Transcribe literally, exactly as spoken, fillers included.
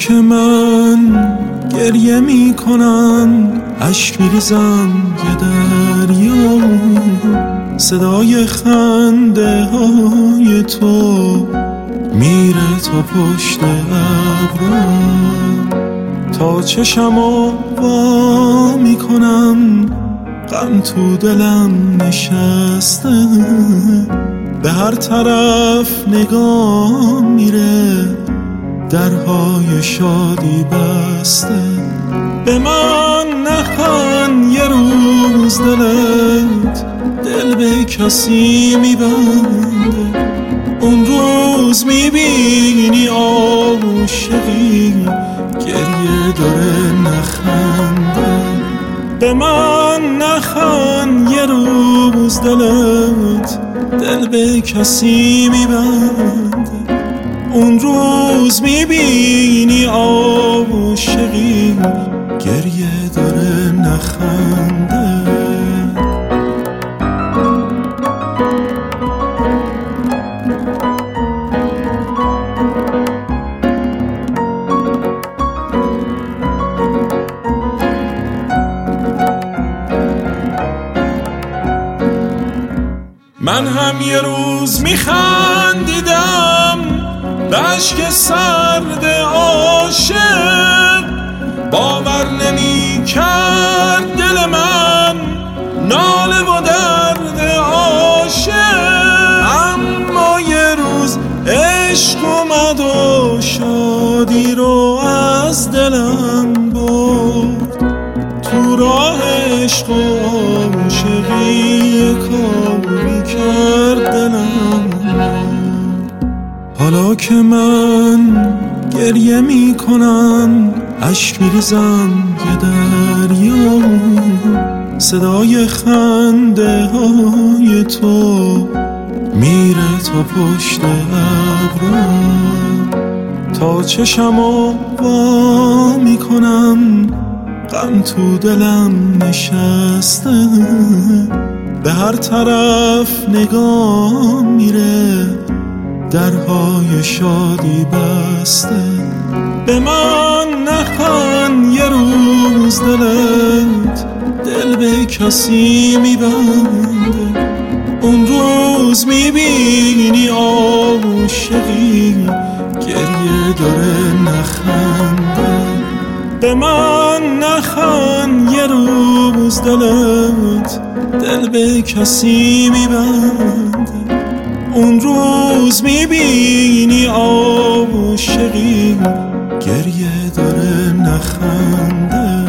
که من گریه می کنم، اشک می ریزم یه دریا، صدای خنده های تو میره تا پشت ابرم، تا چشمو وا می کنم غم تو دلم نشسته، به هر طرف نگاه میره درهای شادی بسته. به من نخن یه روز دلت دل به کسی میبنده، اون روز میبینی عاشقی گریه داره نخنده. به من نخن یه روز دلت دل به کسی میبنده، اون روز میبینی عاشقی گریه داره نخنده. من هم یه روز میخندیدم به اشک سرد عاشق، باور نمی کرد دل من ناله و درد عاشق. اما یه روز عشق اومد و شادی رو از دلم برد، تو راه عشق و عاشقی کاری کرد دلم. حالا که من گریه می کنم، اشک می ریزم یه دریا، صدای خنده های تو میره تا پشت ابرم، تا چشمو وا می کنم غم تو دلم نشسته، به هر طرف نگاه میره درهای شادی بسته. به من نخن یه روز دلت دل به کسی میبنده، اون روز میبینی عاشقی گریه داره نخنده. به من نخن یه روز دلت دل به کسی میبنده، اون روز میبینی عاشقی گریه داره نخنده.